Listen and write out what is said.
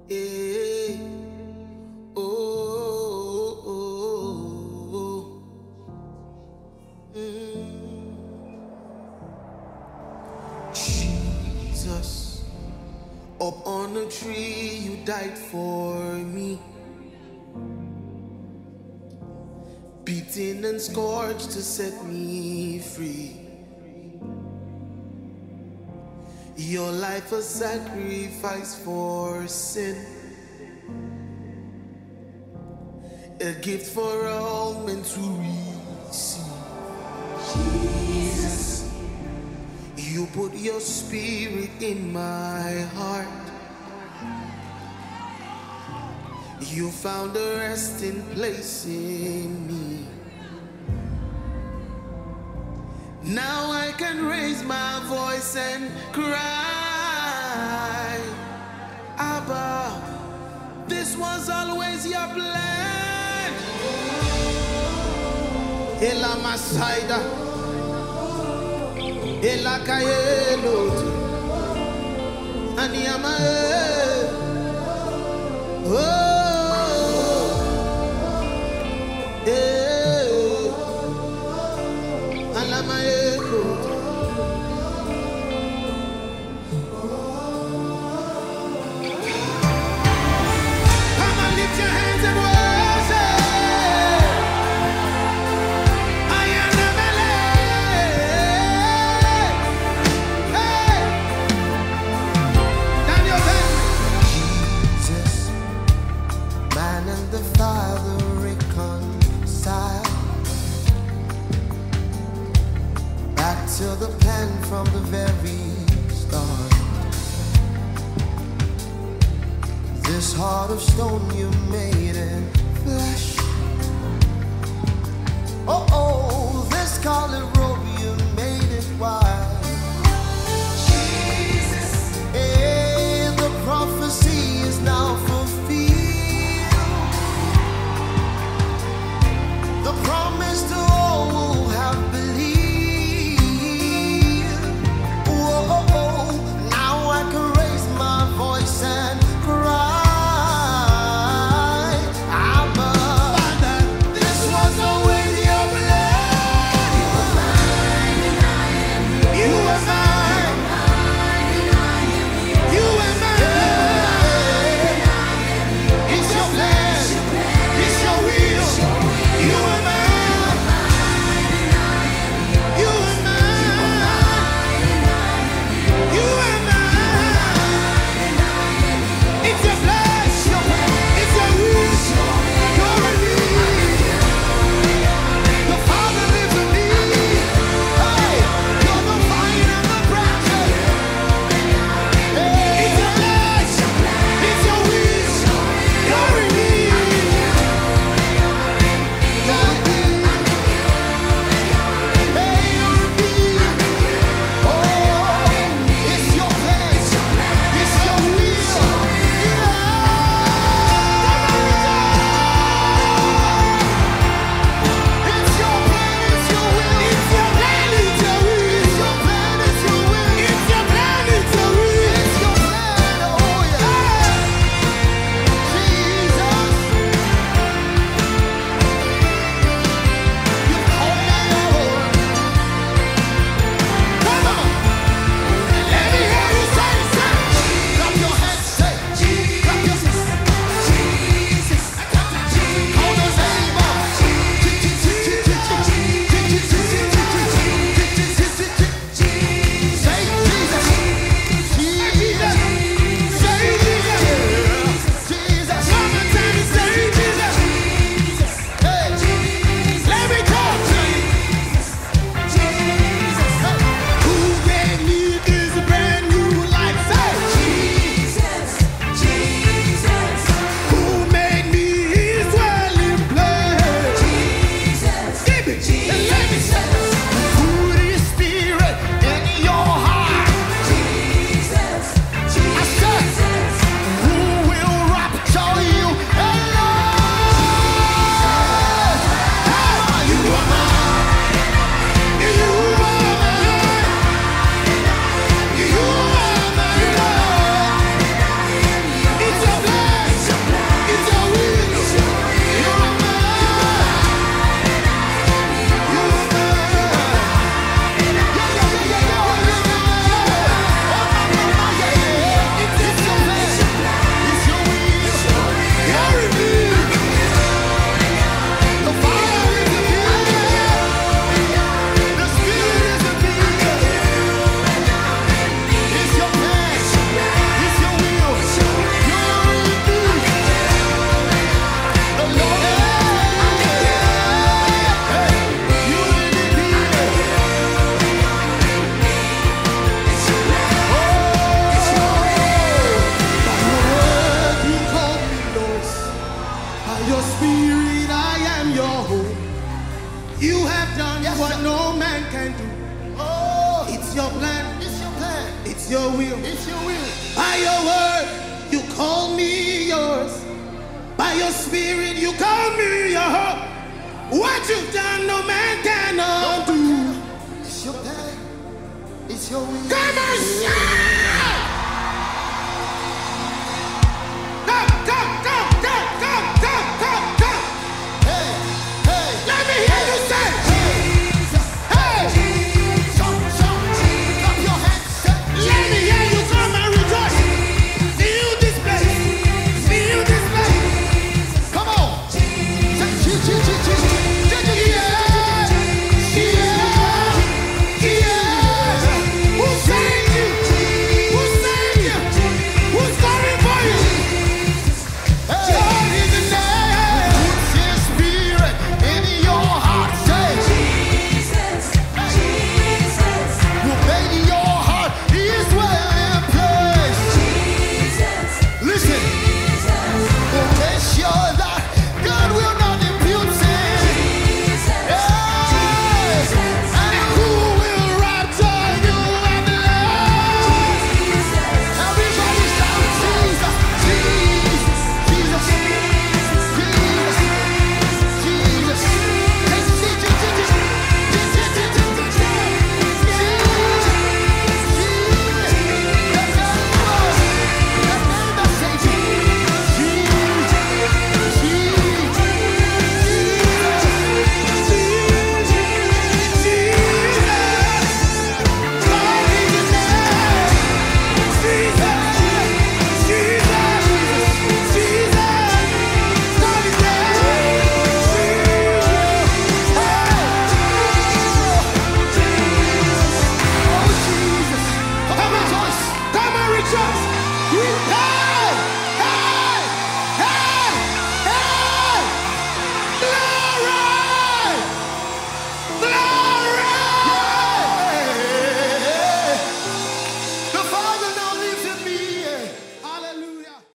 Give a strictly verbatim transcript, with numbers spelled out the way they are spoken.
Eh, oh, oh, oh, mm. Jesus, up on a tree you died for me, beaten and scourged to set me free. Your life a sacrifice for sin, a gift for all men to receive. Jesus, you put your spirit in my heart. You found a resting place in me. Now I can raise my voice and cry, Abba, this was always your plan. Ela Masaida, Ela Kayelot, Aniyama, oh, eh, Alama. Till the plan from the very start. This heart of stone you made in flesh. Oh, oh, this scarlet robe you made it white. Jesus, and the prophecy is now fulfilled. The promise to all who have believed. This was always your plan. spirit, you call me your hope. What you've done, no man can undo. It's your pain, it's your will. Come on, shout! Come, come, come, come, come, come, come, come. Hey, hey. Let me hear you say, Jesus. Hey, Jesus. Jump, jump, clap your hands. Let me hear you come and rejoice. Feel this place, feel this place. Come on. Come on, rejoice. We